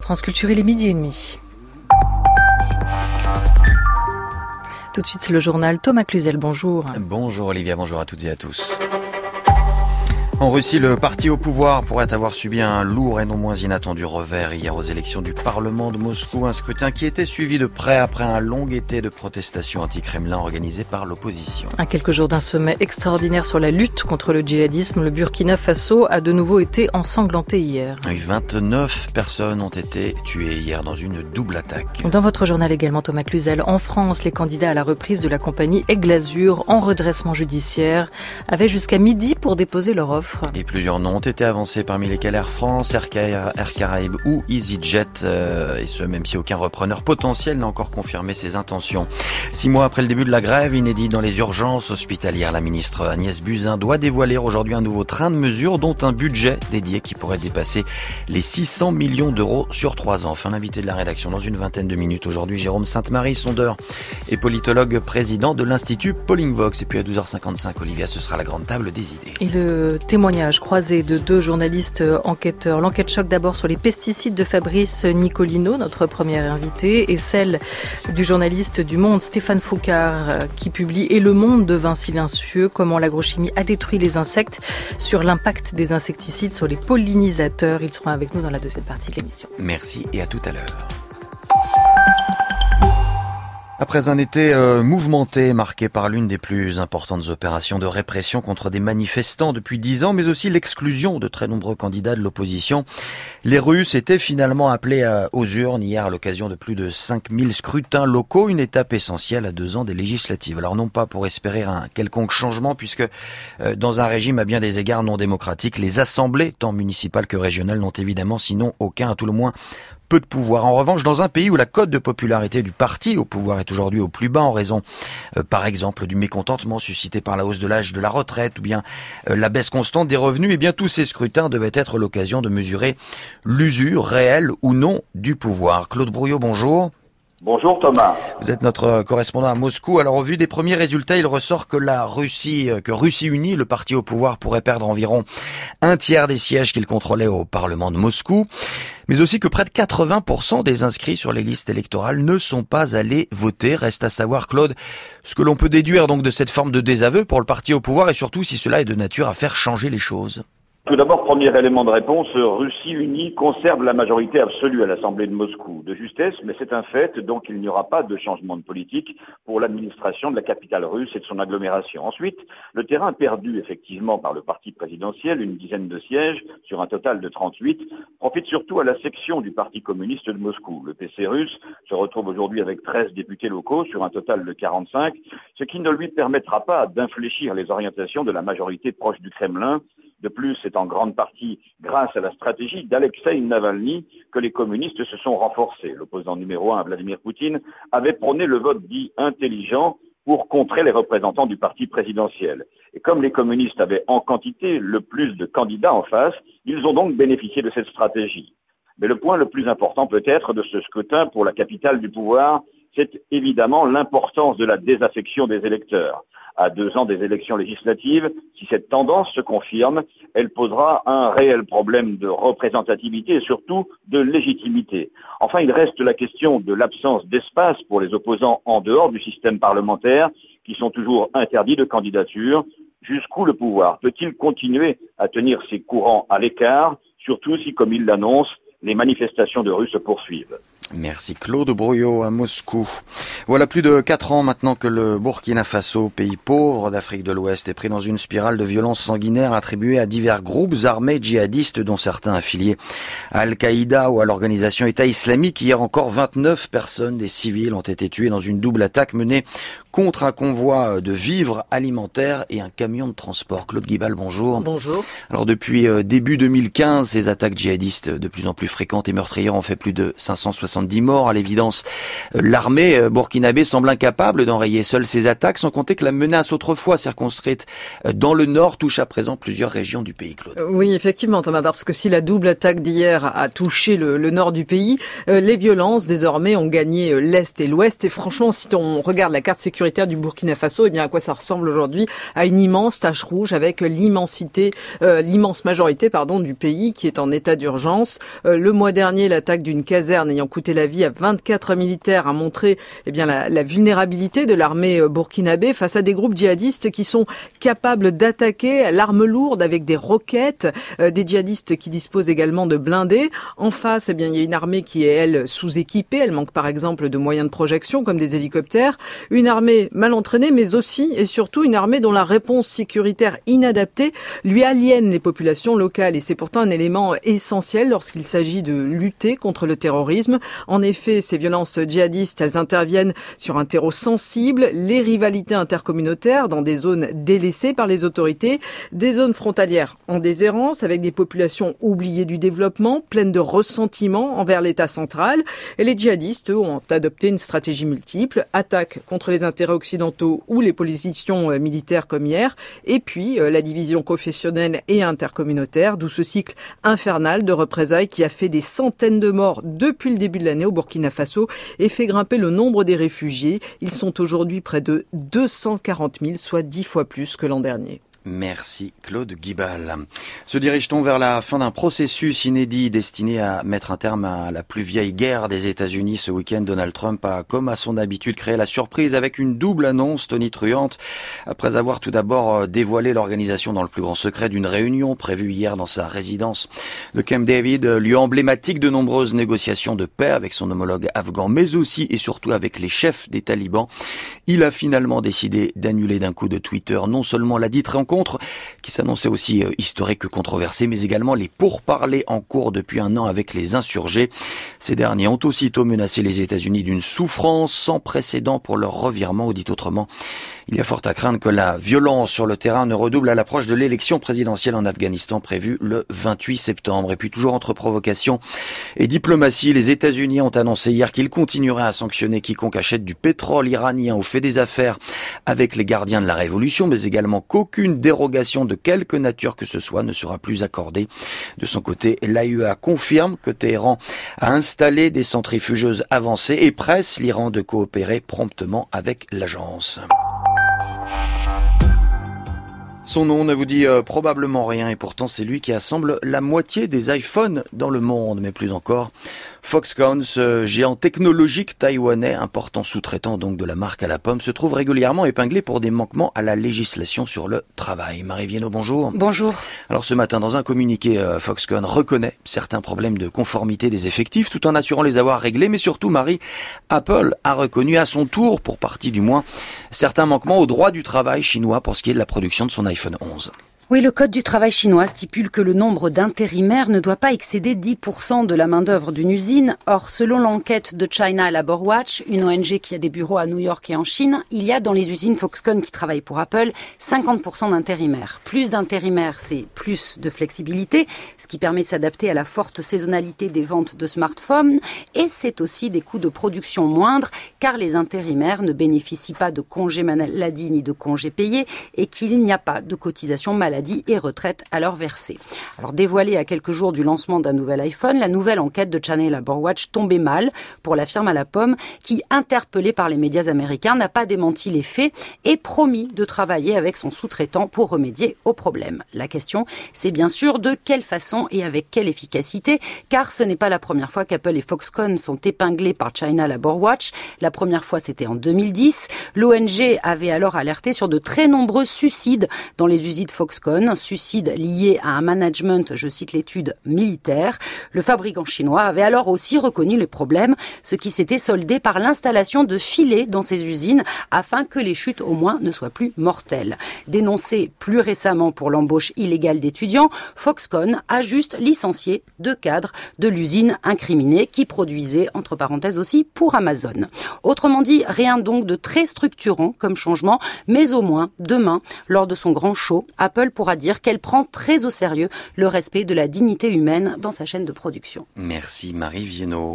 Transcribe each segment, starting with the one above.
France Culture, il est 12h30. Tout de suite, le journal Thomas Cluzel, bonjour. Bonjour Olivia, bonjour à toutes et à tous. En Russie, le parti au pouvoir pourrait avoir subi un lourd et non moins inattendu revers hier aux élections du Parlement de Moscou, un scrutin qui était suivi de près après un long été de protestations anti-Kremlin organisées par l'opposition. À quelques jours d'un sommet extraordinaire sur la lutte contre le djihadisme, le Burkina Faso a de nouveau été ensanglanté hier. 29 personnes ont été tuées hier dans une double attaque. Dans votre journal également, Thomas Cluzel, en France, les candidats à la reprise de la compagnie Aigle Azur en redressement judiciaire avaient jusqu'à midi pour déposer leur offre. Et plusieurs noms ont été avancés, parmi lesquels Air France, Air Caraïbes ou EasyJet, et ce même si aucun repreneur potentiel n'a encore confirmé ses intentions. 6 mois après le début de la grève, inédite dans les urgences hospitalières, la ministre Agnès Buzyn doit dévoiler aujourd'hui un nouveau train de mesures, dont un budget dédié qui pourrait dépasser les 600 millions d'euros sur 3 ans. Enfin, l'invité de la rédaction dans une vingtaine de minutes aujourd'hui, Jérôme Sainte-Marie, sondeur et politologue, président de l'Institut Pollingvox. Et puis à 12h55, Olivia, ce sera la grande table des idées. Et le témoignage croisé de 2 journalistes enquêteurs. L'enquête choc d'abord sur les pesticides de Fabrice Nicolino, notre premier invité, et celle du journaliste du Monde, Stéphane Foucard, qui publie « Et le monde devint silencieux, comment l'agrochimie a détruit les insectes » sur l'impact des insecticides sur les pollinisateurs. Ils seront avec nous dans la deuxième partie de l'émission. Merci et à tout à l'heure. Après un été mouvementé, marqué par l'une des plus importantes opérations de répression contre des manifestants depuis 10 ans, mais aussi l'exclusion de très nombreux candidats de l'opposition, les Russes étaient finalement appelés aux urnes hier à l'occasion de plus de 5000 scrutins locaux, une étape essentielle à 2 ans des législatives. Alors non pas pour espérer un quelconque changement, puisque dans un régime à bien des égards non démocratique, les assemblées, tant municipales que régionales, n'ont évidemment sinon aucun, à tout le moins, peu de pouvoir. En revanche, dans un pays où la cote de popularité du parti au pouvoir est aujourd'hui au plus bas en raison, par exemple, du mécontentement suscité par la hausse de l'âge de la retraite ou bien la baisse constante des revenus, eh bien tous ces scrutins devaient être l'occasion de mesurer l'usure réelle ou non du pouvoir. Claude Brouillot, bonjour. Bonjour Thomas. Vous êtes notre correspondant à Moscou. Alors au vu des premiers résultats, il ressort que Russie Unie, le parti au pouvoir, pourrait perdre environ 1/3 des sièges qu'il contrôlait au Parlement de Moscou, mais aussi que près de 80% des inscrits sur les listes électorales ne sont pas allés voter. Reste à savoir, Claude, ce que l'on peut déduire donc de cette forme de désaveu pour le parti au pouvoir et surtout si cela est de nature à faire changer les choses. Tout d'abord, premier élément de réponse, Russie Unie conserve la majorité absolue à l'Assemblée de Moscou. De justesse, mais c'est un fait, donc il n'y aura pas de changement de politique pour l'administration de la capitale russe et de son agglomération. Ensuite, le terrain perdu effectivement par le parti présidentiel, une dizaine de sièges sur un total de 38, profite surtout à la section du Parti communiste de Moscou. Le PC russe se retrouve aujourd'hui avec 13 députés locaux sur un total de 45, ce qui ne lui permettra pas d'infléchir les orientations de la majorité proche du Kremlin. De plus, c'est en grande partie grâce à la stratégie d'Alexeï Navalny que les communistes se sont renforcés. L'opposant numéro 1 à Vladimir Poutine avait prôné le vote dit intelligent pour contrer les représentants du parti présidentiel. Et comme les communistes avaient en quantité le plus de candidats en face, ils ont donc bénéficié de cette stratégie. Mais le point le plus important peut-être de ce scrutin pour la capitale du pouvoir, c'est évidemment l'importance de la désaffection des électeurs. À 2 ans des élections législatives, si cette tendance se confirme, elle posera un réel problème de représentativité et surtout de légitimité. Enfin, il reste la question de l'absence d'espace pour les opposants en dehors du système parlementaire, qui sont toujours interdits de candidature. Jusqu'où le pouvoir peut-il continuer à tenir ses courants à l'écart, surtout si, comme il l'annonce, les manifestations de Russes se poursuivent? Merci Claude Brouillot à Moscou. Voilà plus de 4 ans maintenant que le Burkina Faso, pays pauvre d'Afrique de l'Ouest, est pris dans une spirale de violences sanguinaires attribuées à divers groupes armés djihadistes, dont certains affiliés à Al-Qaïda ou à l'organisation État islamique. Hier encore, 29 personnes, des civils, ont été tuées dans une double attaque menée contre un convoi de vivres alimentaires et un camion de transport. Claude Guibal, bonjour. Bonjour. Alors depuis début 2015, ces attaques djihadistes de plus en plus fréquentes et meurtrières ont fait plus de 570 70 morts. À l'évidence, l'armée burkinabé semble incapable d'enrayer seule ces attaques, sans compter que la menace autrefois circonscrite dans le nord touche à présent plusieurs régions du pays, Claude. Oui, effectivement, Thomas, parce que si la double attaque d'hier a touché le nord du pays, les violences désormais ont gagné l'est et l'ouest. Et franchement, si on regarde la carte sécuritaire du Burkina Faso, eh bien à quoi ça ressemble aujourd'hui? À une immense tache rouge avec l'immense majorité du pays qui est en état d'urgence. Le mois dernier, l'attaque d'une caserne ayant coûté la vie à 24 militaires a montré la vulnérabilité de l'armée burkinabé face à des groupes djihadistes qui sont capables d'attaquer à l'arme lourde avec des roquettes, des djihadistes qui disposent également de blindés. En face, il y a une armée qui est, elle, sous-équipée. Elle manque par exemple de moyens de projection comme des hélicoptères. Une armée mal entraînée, mais aussi et surtout une armée dont la réponse sécuritaire inadaptée lui aliène les populations locales. Et c'est pourtant un élément essentiel lorsqu'il s'agit de lutter contre le terrorisme. En effet, ces violences djihadistes, elles interviennent sur un terreau sensible, les rivalités intercommunautaires dans des zones délaissées par les autorités, des zones frontalières en déshérence avec des populations oubliées du développement, pleines de ressentiment envers l'État central. Et les djihadistes, eux, ont adopté une stratégie multiple, attaque contre les intérêts occidentaux ou les positions militaires comme hier, et puis la division confessionnelle et intercommunautaire, d'où ce cycle infernal de représailles qui a fait des centaines de morts depuis le début de l'année au Burkina Faso et fait grimper le nombre des réfugiés. Ils sont aujourd'hui près de 240 000, soit 10 fois plus que l'an dernier. Merci Claude Guibal. Se dirige-t-on vers la fin d'un processus inédit destiné à mettre un terme à la plus vieille guerre des États-Unis? Ce week-end, Donald Trump a, comme à son habitude, créé la surprise avec une double annonce tonitruante. Après avoir tout d'abord dévoilé l'organisation dans le plus grand secret d'une réunion prévue hier dans sa résidence de Camp David, lieu emblématique de nombreuses négociations de paix avec son homologue afghan, mais aussi et surtout avec les chefs des talibans, il a finalement décidé d'annuler d'un coup de Twitter non seulement la dite rencontre qui s'annonçait aussi historique que controversée, mais également les pourparlers en cours depuis un an avec les insurgés. Ces derniers ont aussitôt menacé les États-Unis d'une souffrance sans précédent pour leur revirement, ou dit autrement, il y a fort à craindre que la violence sur le terrain ne redouble à l'approche de l'élection présidentielle en Afghanistan prévue le 28 septembre. Et puis toujours entre provocation et diplomatie, les États-Unis ont annoncé hier qu'ils continueraient à sanctionner quiconque achète du pétrole iranien ou fait des affaires avec les gardiens de la révolution, mais également qu'aucune dérogation de quelque nature que ce soit ne sera plus accordée. De son côté, l'AEA confirme que Téhéran a installé des centrifugeuses avancées et presse l'Iran de coopérer promptement avec l'agence. Son nom ne vous dit probablement rien et pourtant c'est lui qui assemble la moitié des iPhones dans le monde, mais plus encore Foxconn, ce géant technologique taïwanais, important sous-traitant donc de la marque à la pomme, se trouve régulièrement épinglé pour des manquements à la législation sur le travail. Marie Viennot, bonjour. Bonjour. Alors ce matin, dans un communiqué, Foxconn reconnaît certains problèmes de conformité des effectifs tout en assurant les avoir réglés, mais surtout, Marie, Apple a reconnu à son tour, pour partie du moins, certains manquements au droit du travail chinois pour ce qui est de la production de son iPhone 11. Oui, le code du travail chinois stipule que le nombre d'intérimaires ne doit pas excéder 10% de la main-d'œuvre d'une usine. Or, selon l'enquête de China Labor Watch, une ONG qui a des bureaux à New York et en Chine, il y a dans les usines Foxconn qui travaillent pour Apple 50% d'intérimaires. Plus d'intérimaires, c'est plus de flexibilité, ce qui permet de s'adapter à la forte saisonnalité des ventes de smartphones. Et c'est aussi des coûts de production moindres, car les intérimaires ne bénéficient pas de congés maladie ni de congés payés et qu'il n'y a pas de cotisation maladie et retraite à leur verser. Alors dévoilée à quelques jours du lancement d'un nouvel iPhone, la nouvelle enquête de China Labor Watch tombait mal pour la firme à la pomme qui, interpellée par les médias américains, n'a pas démenti les faits et promis de travailler avec son sous-traitant pour remédier au problème. La question, c'est bien sûr de quelle façon et avec quelle efficacité, car ce n'est pas la première fois qu'Apple et Foxconn sont épinglés par China Labor Watch. La première fois, c'était en 2010. L'ONG avait alors alerté sur de très nombreux suicides dans les usines Foxconn, suicides liés à un management, je cite l'étude, militaire. Le fabricant chinois avait alors aussi reconnu les problèmes, ce qui s'était soldé par l'installation de filets dans ses usines afin que les chutes au moins ne soient plus mortelles. Dénoncé plus récemment pour l'embauche illégale d'étudiants, Foxconn a juste licencié 2 cadres de l'usine incriminée qui produisait, entre parenthèses aussi, pour Amazon. Autrement dit, rien donc de très structurant comme changement, mais au moins, demain, lors de son grand show, Apple pourra dire qu'elle prend très au sérieux le respect de la dignité humaine dans sa chaîne de production. Merci Marie Viennot.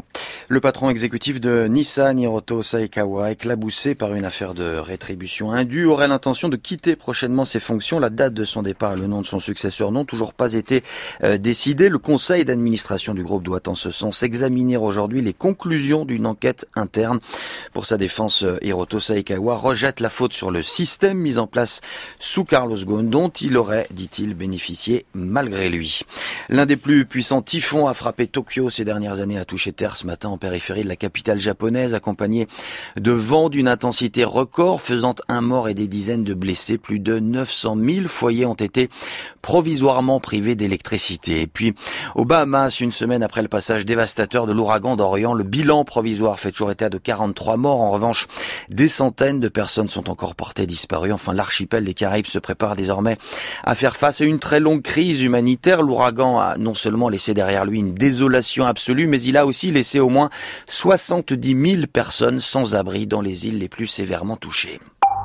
Le patron exécutif de Nissan, Hiroto Saikawa, éclaboussé par une affaire de rétribution indue, aurait l'intention de quitter prochainement ses fonctions. La date de son départ et le nom de son successeur n'ont toujours pas été décidés. Le conseil d'administration du groupe doit en ce sens examiner aujourd'hui les conclusions d'une enquête interne. Pour sa défense, Hiroto Saikawa rejette la faute sur le système mis en place sous Carlos Ghosn, dont il aurait, dit-il, bénéficié malgré lui. L'un des plus puissants typhons a frappé Tokyo ces dernières années, a touché terre ce matin en périphérie de la capitale japonaise, accompagné de vents d'une intensité record, faisant un mort et des dizaines de blessés. Plus de 900 000 foyers ont été provisoirement privés d'électricité. Et puis, aux Bahamas, une semaine après le passage dévastateur de l'ouragan d'Orient, le bilan provisoire fait toujours état de 43 morts. En revanche, des centaines de personnes sont encore portées disparues. Enfin, l'archipel des Caraïbes se prépare désormais à faire face à une très longue crise humanitaire. L'ouragan a non seulement laissé derrière lui une désolation absolue, mais il a aussi laissé au moins 70 000 personnes sans abri dans les îles les plus sévèrement touchées.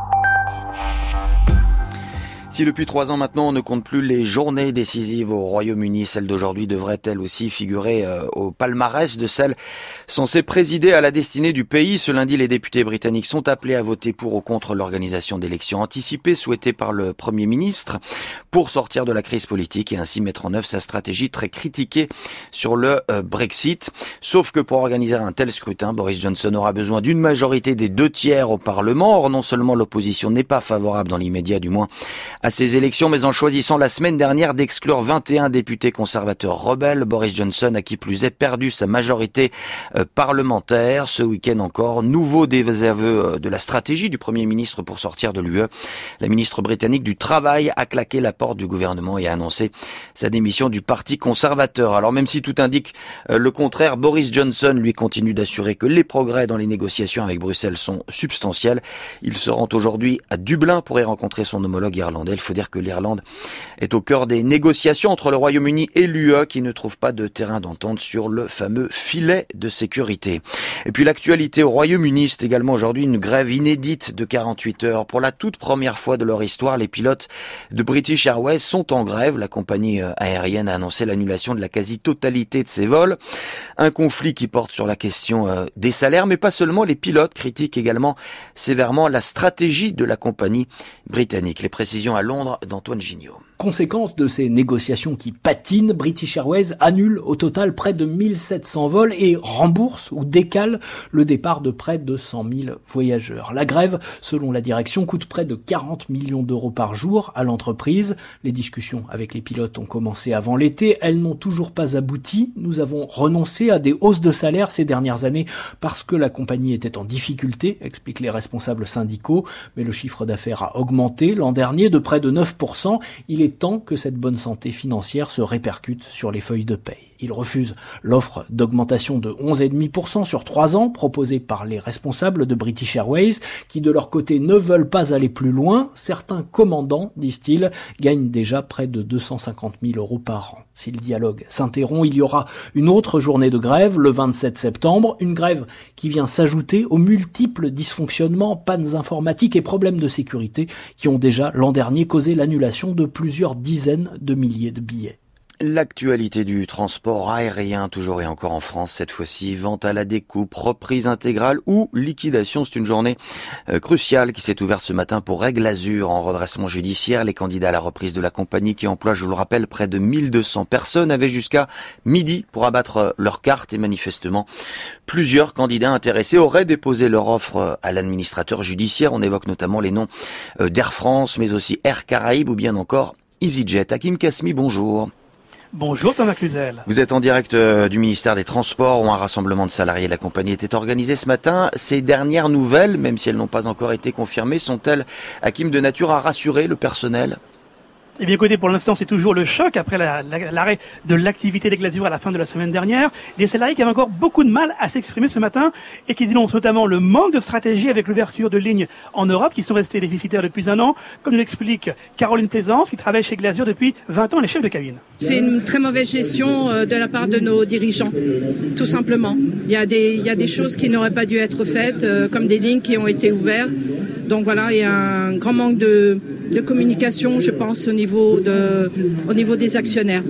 Si depuis 3 ans maintenant on ne compte plus les journées décisives au Royaume-Uni, celle d'aujourd'hui devrait elle aussi figurer au palmarès de celles censées présider à la destinée du pays. Ce lundi, les députés britanniques sont appelés à voter pour ou contre l'organisation d'élections anticipées souhaitées par le Premier ministre pour sortir de la crise politique et ainsi mettre en œuvre sa stratégie très critiquée sur le Brexit. Sauf que pour organiser un tel scrutin, Boris Johnson aura besoin d'une majorité des 2/3 au Parlement. Or, non seulement l'opposition n'est pas favorable dans l'immédiat, du moins à ces élections, mais en choisissant la semaine dernière d'exclure 21 députés conservateurs rebelles, Boris Johnson a qui plus est perdu sa majorité parlementaire. Ce week-end encore, nouveau désaveu de la stratégie du Premier ministre pour sortir de l'UE. La ministre britannique du Travail a claqué la porte du gouvernement et a annoncé sa démission du Parti conservateur. Alors même si tout indique le contraire, Boris Johnson lui continue d'assurer que les progrès dans les négociations avec Bruxelles sont substantiels. Il se rend aujourd'hui à Dublin pour y rencontrer son homologue irlandais. Il faut dire que l'Irlande est au cœur des négociations entre le Royaume-Uni et l'UE qui ne trouvent pas de terrain d'entente sur le fameux filet de sécurité. Et puis l'actualité au Royaume-Uni, c'est également aujourd'hui une grève inédite de 48 heures. Pour la toute première fois de leur histoire, les pilotes de British Airways sont en grève. La compagnie aérienne a annoncé l'annulation de la quasi-totalité de ses vols. Un conflit qui porte sur la question des salaires, mais pas seulement. Les pilotes critiquent également sévèrement la stratégie de la compagnie britannique. Les précisions à Londres d'Antoine Gignot. Conséquence de ces négociations qui patinent, British Airways annule au total près de 1700 vols et rembourse ou décale le départ de près de 100 000 voyageurs. La grève, selon la direction, coûte près de 40 millions d'euros par jour à l'entreprise. Les discussions avec les pilotes ont commencé avant l'été. Elles n'ont toujours pas abouti. Nous avons renoncé à des hausses de salaire ces dernières années parce que la compagnie était en difficulté, expliquent les responsables syndicaux. Mais le chiffre d'affaires a augmenté l'an dernier de près de 9%. Il est temps que cette bonne santé financière se répercute sur les feuilles de paye. Il refuse l'offre d'augmentation de 11,5% sur 3 ans proposée par les responsables de British Airways qui de leur côté ne veulent pas aller plus loin. Certains commandants, disent-ils, gagnent déjà près de 250 000 euros par an. Si le dialogue s'interrompt, il y aura une autre journée de grève le 27 septembre, une grève qui vient s'ajouter aux multiples dysfonctionnements, pannes informatiques et problèmes de sécurité qui ont déjà l'an dernier causé l'annulation de plusieurs dizaines de milliers de billets. L'actualité du transport aérien, toujours et encore en France, cette fois-ci, vente à la découpe, reprise intégrale ou liquidation. C'est une journée cruciale qui s'est ouverte ce matin pour Aigle Azur en redressement judiciaire. Les candidats à la reprise de la compagnie qui emploie, je vous le rappelle, près de 1200 personnes avaient jusqu'à midi pour abattre leur carte et manifestement plusieurs candidats intéressés auraient déposé leur offre à l'administrateur judiciaire. On évoque notamment les noms d'Air France, mais aussi Air Caraïbes ou bien encore EasyJet. Hakim Kasmi, bonjour. Bonjour Thomas Cluzel. Vous êtes en direct du ministère des Transports où un rassemblement de salariés de la compagnie était organisé ce matin. Ces dernières nouvelles, même si elles n'ont pas encore été confirmées, sont-elles, Hakim, de nature à rassurer le personnel ? Eh bien écoutez, pour l'instant c'est toujours le choc après l'arrêt de l'activité d'Aigle Azur à la fin de la semaine dernière. Des salariés qui avaient encore beaucoup de mal à s'exprimer ce matin et qui dénoncent notamment le manque de stratégie avec l'ouverture de lignes en Europe qui sont restées déficitaires depuis 1 an, comme nous l'explique Caroline Plaisance qui travaille chez Aigle Azur depuis 20 ans, elle est chef de cabine. C'est une très mauvaise gestion de la part de nos dirigeants, tout simplement. Il y a des choses qui n'auraient pas dû être faites, comme des lignes qui ont été ouvertes. Donc voilà, il y a un grand manque de communication, je pense, au niveau des actionnaires.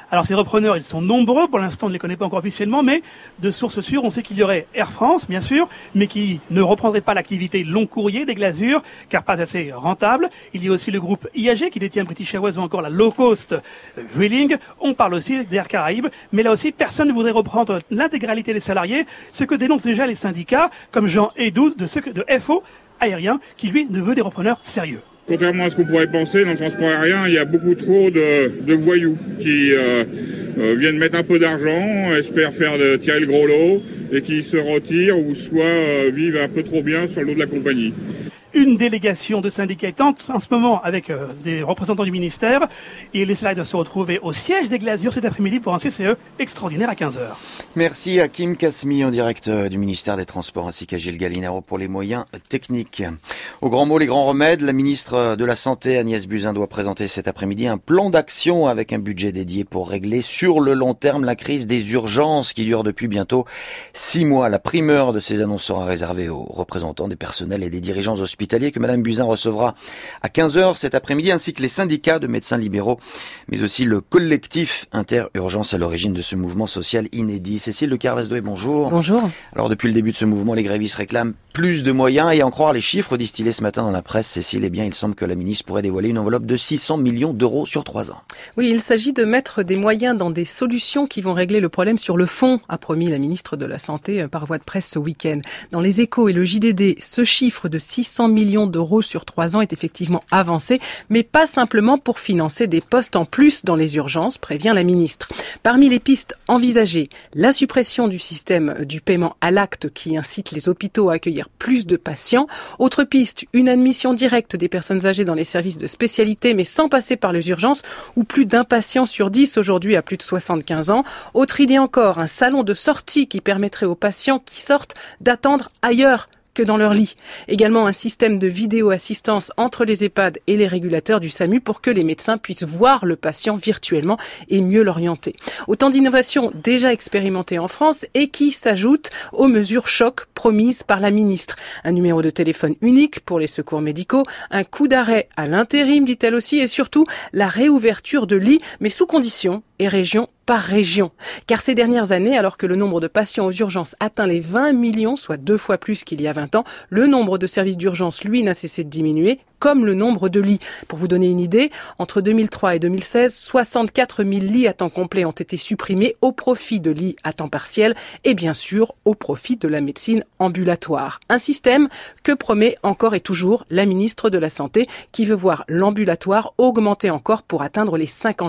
Alors ces repreneurs, ils sont nombreux, pour l'instant on ne les connaît pas encore officiellement, mais de sources sûres, on sait qu'il y aurait Air France, bien sûr, mais qui ne reprendrait pas l'activité long courrier des Glazures, car pas assez rentable. Il y a aussi le groupe IAG qui détient British Airways ou encore la low cost Vueling. On parle aussi d'Air Caraïbes, mais là aussi personne ne voudrait reprendre l'intégralité des salariés, ce que dénoncent déjà les syndicats, comme Jean Edouze de FO Aérien, qui lui ne veut des repreneurs sérieux. Contrairement à ce qu'on pourrait penser, dans le transport aérien, il y a beaucoup trop de voyous qui viennent mettre un peu d'argent, espèrent tirer le gros lot et qui se retirent ou soit vivent un peu trop bien sur le dos de la compagnie. Une délégation de syndicats est en ce moment avec des représentants du ministère et les salariés doivent se retrouver au siège des Glazures cet après-midi pour un CCE extraordinaire à 15h. Merci à Kim Kasmi en direct du ministère des Transports ainsi qu'à Gilles Gallinaro pour les moyens techniques. Au grand mot, les grands remèdes, la ministre de la Santé Agnès Buzyn doit présenter cet après-midi un plan d'action avec un budget dédié pour régler sur le long terme la crise des urgences qui dure depuis bientôt 6 mois. La primeur de ces annonces sera réservée aux représentants des personnels et des dirigeants hospitaliers que Madame Buzyn recevra à 15h cet après-midi, ainsi que les syndicats de médecins libéraux, mais aussi le collectif Inter-Urgence à l'origine de ce mouvement social inédit. Cécile de Carvesdoué, bonjour. Bonjour. Alors depuis le début de ce mouvement, les grévistes réclament plus de moyens et à en croire les chiffres distillés ce matin dans la presse, Cécile, eh bien il semble que la ministre pourrait dévoiler une enveloppe de 600 millions d'euros sur 3 ans. Oui, il s'agit de mettre des moyens dans des solutions qui vont régler le problème sur le fond, a promis la ministre de la Santé par voie de presse ce week-end. Dans les Échos et le JDD, ce chiffre de 600 millions d'euros sur 3 ans est effectivement avancé, mais pas simplement pour financer des postes en plus dans les urgences, prévient la ministre. Parmi les pistes envisagées, la suppression du système du paiement à l'acte qui incite les hôpitaux à accueillir plus de patients. Autre piste, une admission directe des personnes âgées dans les services de spécialité, mais sans passer par les urgences, où plus d'un patient sur 10 aujourd'hui a plus de 75 ans. Autre idée encore, un salon de sortie qui permettrait aux patients qui sortent d'attendre ailleurs que dans leur lit. Également un système de vidéo-assistance entre les EHPAD et les régulateurs du SAMU pour que les médecins puissent voir le patient virtuellement et mieux l'orienter. Autant d'innovations déjà expérimentées en France et qui s'ajoutent aux mesures choc promises par la ministre. Un numéro de téléphone unique pour les secours médicaux, un coup d'arrêt à l'intérim, dit-elle aussi, et surtout la réouverture de lits, mais sous conditions et région par région. Car ces dernières années, alors que le nombre de patients aux urgences atteint les 20 millions, soit 2 fois plus qu'il y a 20 ans, le nombre de services d'urgence, lui, n'a cessé de diminuer, comme le nombre de lits. Pour vous donner une idée, entre 2003 et 2016, 64 000 lits à temps complet ont été supprimés au profit de lits à temps partiel et bien sûr au profit de la médecine ambulatoire. Un système que promet encore et toujours la ministre de la Santé qui veut voir l'ambulatoire augmenter encore pour atteindre les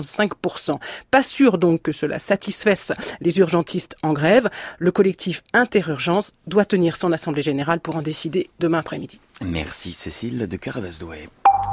55%. Pas sûr donc que cela satisfasse les urgentistes en grève. Le collectif Inter-Urgence doit tenir son assemblée générale pour en décider demain après-midi. Merci Cécile de Carvesdoué.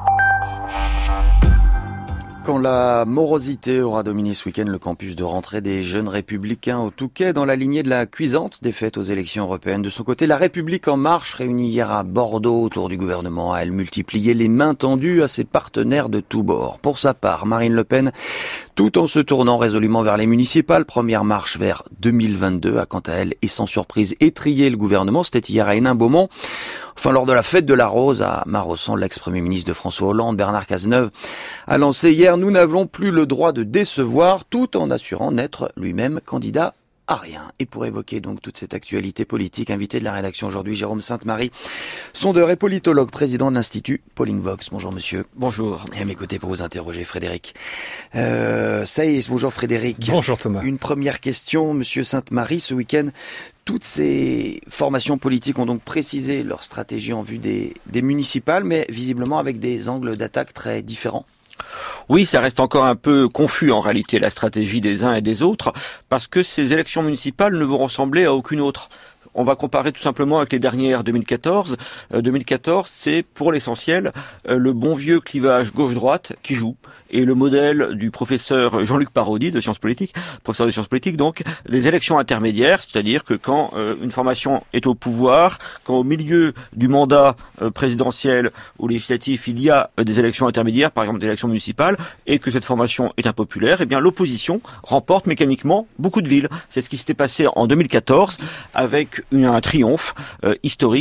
Quand la morosité aura dominé ce week-end le campus de rentrée des Jeunes Républicains au Touquet dans la lignée de la cuisante défaite aux élections européennes. De son côté, la République en marche, réunie hier à Bordeaux autour du gouvernement, a elle multiplié les mains tendues à ses partenaires de tous bords. Pour sa part, Marine Le Pen, tout en se tournant résolument vers les municipales, première marche vers 2022, a quant à elle, et sans surprise, étrillé le gouvernement. C'était hier à Hénin-Beaumont. Enfin, lors de la fête de la Rose à Marossan, l'ex-premier ministre de François Hollande, Bernard Cazeneuve, a lancé hier « Nous n'avons plus le droit de décevoir », tout en assurant n'être lui-même candidat à rien. Et pour évoquer donc toute cette actualité politique, invité de la rédaction aujourd'hui, Jérôme Sainte-Marie, sondeur et politologue, président de l'Institut Pauling Vox. Bonjour monsieur. Bonjour. Et à mes côtés pour vous interroger, Frédéric Saïs. Bonjour Frédéric. Bonjour Thomas. Une première question, monsieur Sainte-Marie, ce week-end, toutes ces formations politiques ont donc précisé leur stratégie en vue des municipales, mais visiblement avec des angles d'attaque très différents. Oui, ça reste encore un peu confus en réalité, la stratégie des uns et des autres, parce que ces élections municipales ne vont ressembler à aucune autre. On va comparer tout simplement avec les dernières 2014. 2014, c'est pour l'essentiel le bon vieux clivage gauche-droite qui joue. Et le modèle du professeur Jean-Luc Parodi de sciences politiques, professeur de sciences politiques, donc des élections intermédiaires, c'est-à-dire que quand une formation est au pouvoir, quand au milieu du mandat présidentiel ou législatif, il y a des élections intermédiaires, par exemple des élections municipales, et que cette formation est impopulaire, eh bien l'opposition remporte mécaniquement beaucoup de villes. C'est ce qui s'était passé en 2014 avec un triomphe historique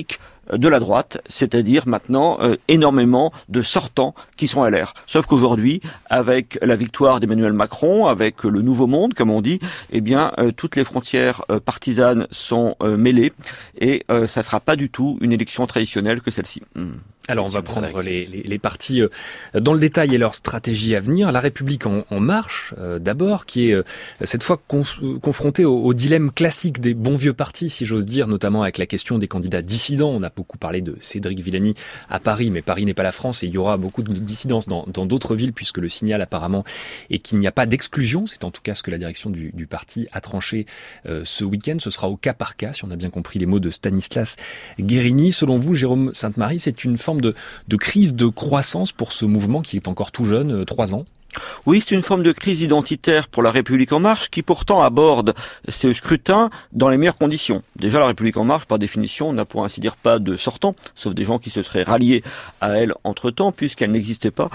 de la droite, c'est-à-dire maintenant énormément de sortants qui sont LR. Sauf qu'aujourd'hui, avec la victoire d'Emmanuel Macron, avec le Nouveau Monde, comme on dit, eh bien, toutes les frontières partisanes sont mêlées et ça sera pas du tout une élection traditionnelle que celle-ci. Alors on va prendre les partis dans le détail et leur stratégie à venir. La République en marche, d'abord, qui est cette fois confrontée au dilemme classique des bons vieux partis, si j'ose dire, notamment avec la question des candidats dissidents. On a beaucoup parlé de Cédric Villani à Paris, mais Paris n'est pas la France et il y aura beaucoup de dissidences dans d'autres villes, puisque le signal apparemment est qu'il n'y a pas d'exclusion. C'est en tout cas ce que la direction du parti a tranché ce week-end. Ce sera au cas par cas, si on a bien compris les mots de Stanislas Guérini. Selon vous, Jérôme Sainte-Marie, c'est une forme de crise de croissance pour ce mouvement qui est encore tout jeune, 3 ans? Oui, c'est une forme de crise identitaire pour la République En Marche qui pourtant aborde ce scrutin dans les meilleures conditions. Déjà, la République En Marche, par définition, n'a pour ainsi dire pas de sortants, sauf des gens qui se seraient ralliés à elle entre-temps, puisqu'elle n'existait pas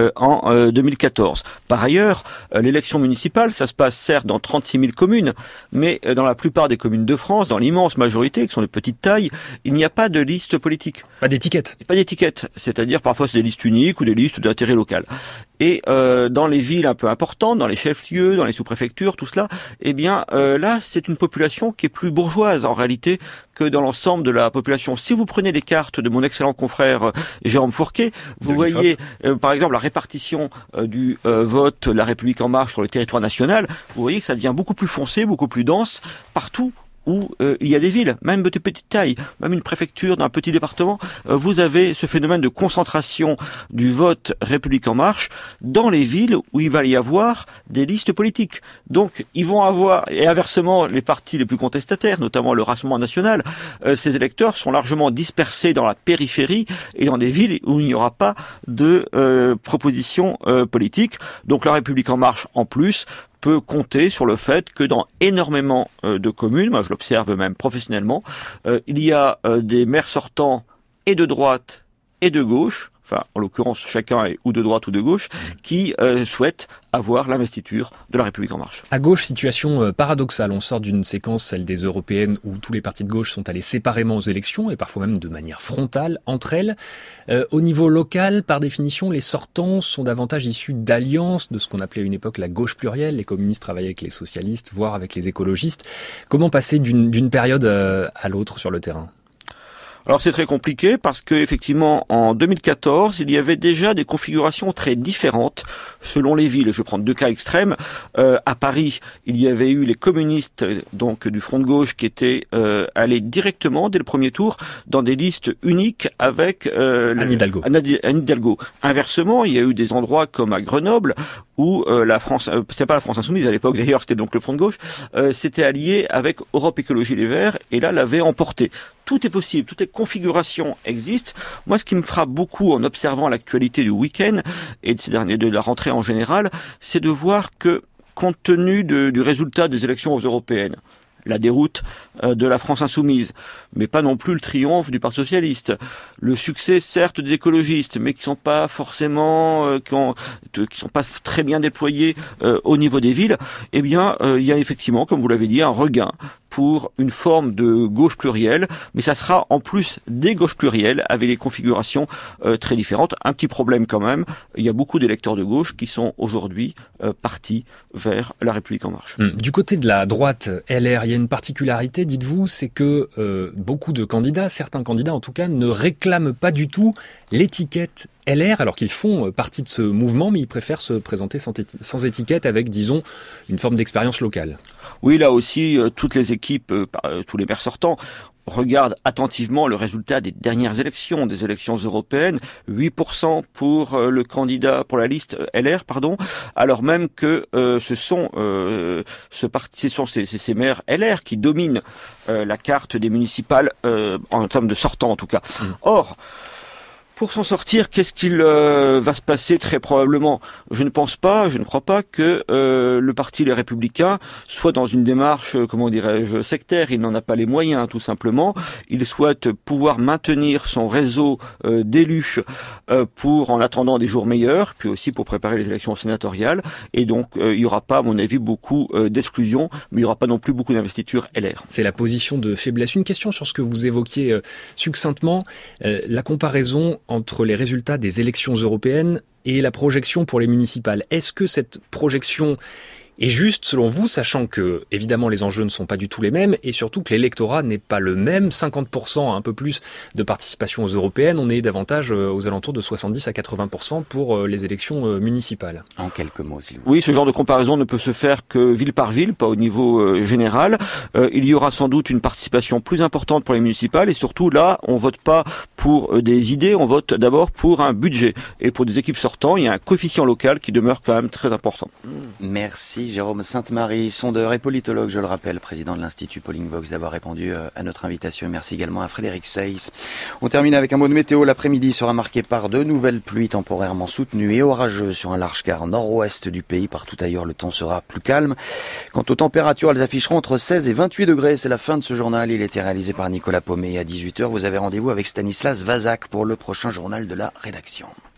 en 2014. Par ailleurs, l'élection municipale, ça se passe certes dans 36 000 communes, mais dans la plupart des communes de France, dans l'immense majorité, qui sont de petite taille, il n'y a pas de liste politique. Pas d'étiquette. Pas d'étiquette, c'est-à-dire parfois c'est des listes uniques ou des listes d'intérêt local. Et dans les villes un peu importantes, dans les chefs-lieux, dans les sous-préfectures, tout cela, eh bien là, c'est une population qui est plus bourgeoise en réalité que dans l'ensemble de la population. Si vous prenez les cartes de mon excellent confrère Jérôme Fourquet, vous voyez par exemple la répartition du vote La République En Marche sur le territoire national, vous voyez que ça devient beaucoup plus foncé, beaucoup plus dense partout où il y a des villes, même de petite taille, même une préfecture d'un petit département, vous avez ce phénomène de concentration du vote République En Marche dans les villes où il va y avoir des listes politiques. Donc ils vont avoir, et inversement, les partis les plus contestataires, notamment le Rassemblement National, ces électeurs sont largement dispersés dans la périphérie et dans des villes où il n'y aura pas de propositions politiques. Donc la République En Marche, en plus, peut compter sur le fait que dans énormément de communes, moi je l'observe même professionnellement, il y a des maires sortants et de droite et de gauche, enfin en l'occurrence chacun est ou de droite ou de gauche, qui souhaitent avoir l'investiture de la République En Marche. À gauche, situation paradoxale. On sort d'une séquence, celle des européennes, où tous les partis de gauche sont allés séparément aux élections, et parfois même de manière frontale entre elles. Au niveau local, par définition, les sortants sont davantage issus d'alliances, de ce qu'on appelait à une époque la gauche plurielle. Les communistes travaillaient avec les socialistes, voire avec les écologistes. Comment passer d'une période à l'autre sur le terrain ? Alors c'est très compliqué parce que effectivement en 2014 il y avait déjà des configurations très différentes selon les villes. Je vais prendre 2 cas extrêmes. À Paris, il y avait eu les communistes donc du Front de gauche qui étaient allés directement dès le premier tour dans des listes uniques avec Anne Hidalgo. Inversement, il y a eu des endroits comme à Grenoble où la France, c'était pas la France Insoumise à l'époque d'ailleurs, c'était donc le Front de gauche, s'était allié avec Europe Écologie Les Verts et là l'avait emporté. Tout est possible, toutes les configurations existent. Moi, ce qui me frappe beaucoup en observant l'actualité du week-end et de la rentrée en général, c'est de voir que, compte tenu du résultat des élections européennes, la déroute de la France Insoumise, mais pas non plus le triomphe du Parti Socialiste, le succès certes des écologistes, mais qui sont pas forcément, qui sont pas très bien déployés au niveau des villes, eh bien, il y a effectivement, comme vous l'avez dit, un regain pour une forme de gauche plurielle, mais ça sera en plus des gauches plurielles avec des configurations très différentes. Un petit problème quand même, il y a beaucoup d'électeurs de gauche qui sont aujourd'hui partis vers la République En Marche. Du côté de la droite LR, il y a une particularité, dites-vous, c'est que beaucoup de candidats, certains candidats en tout cas, ne réclament pas du tout l'étiquette LR, alors qu'ils font partie de ce mouvement, mais ils préfèrent se présenter sans étiquette avec, disons, une forme d'expérience locale. Oui, là aussi, toutes les équipes, tous les maires sortants, regardent attentivement le résultat des dernières élections, des élections européennes, 8% pour le candidat, pour la liste LR, alors même que ce sont ces maires LR qui dominent la carte des municipales en termes de sortants en tout cas. Or, Pour s'en sortir, qu'est-ce qu'il va se passer très probablement? Je ne crois pas que le parti Les Républicains soit dans une démarche, sectaire. Il n'en a pas les moyens, tout simplement. Il souhaite pouvoir maintenir son réseau d'élus pour, en attendant des jours meilleurs, puis aussi pour préparer les élections sénatoriales. Et donc, il n'y aura pas, à mon avis, beaucoup d'exclusion, mais il n'y aura pas non plus beaucoup d'investitures LR. C'est la position de faiblesse. Une question sur ce que vous évoquiez succinctement, la comparaison entre les résultats des élections européennes et la projection pour les municipales. Est-ce que cette projection est juste selon vous, sachant que évidemment les enjeux ne sont pas du tout les mêmes et surtout que l'électorat n'est pas le même, 50%, un peu plus de participation aux européennes, on est davantage aux alentours de 70 à 80% pour les élections municipales. En quelques mots, s'il vous plaît. Oui, ce genre de comparaison ne peut se faire que ville par ville, pas au niveau général. Il y aura sans doute une participation plus importante pour les municipales et surtout là, on vote pas pour des idées, on vote d'abord pour un budget. Et pour des équipes sortantes, il y a un coefficient local qui demeure quand même très important. Merci Jérôme Sainte-Marie, sondeur et politologue, je le rappelle, président de l'Institut Pollingvox, d'avoir répondu à notre invitation. Merci également à Frédéric Seyss. On termine avec un mot de météo. L'après-midi sera marqué par de nouvelles pluies temporairement soutenues et orageuses sur un large quart nord-ouest du pays. Partout ailleurs, le temps sera plus calme. Quant aux températures, elles afficheront entre 16 et 28 degrés. C'est la fin de ce journal. Il était réalisé par Nicolas Paumet. À 18h, vous avez rendez-vous avec Stanislas Vazak pour le prochain journal de la rédaction.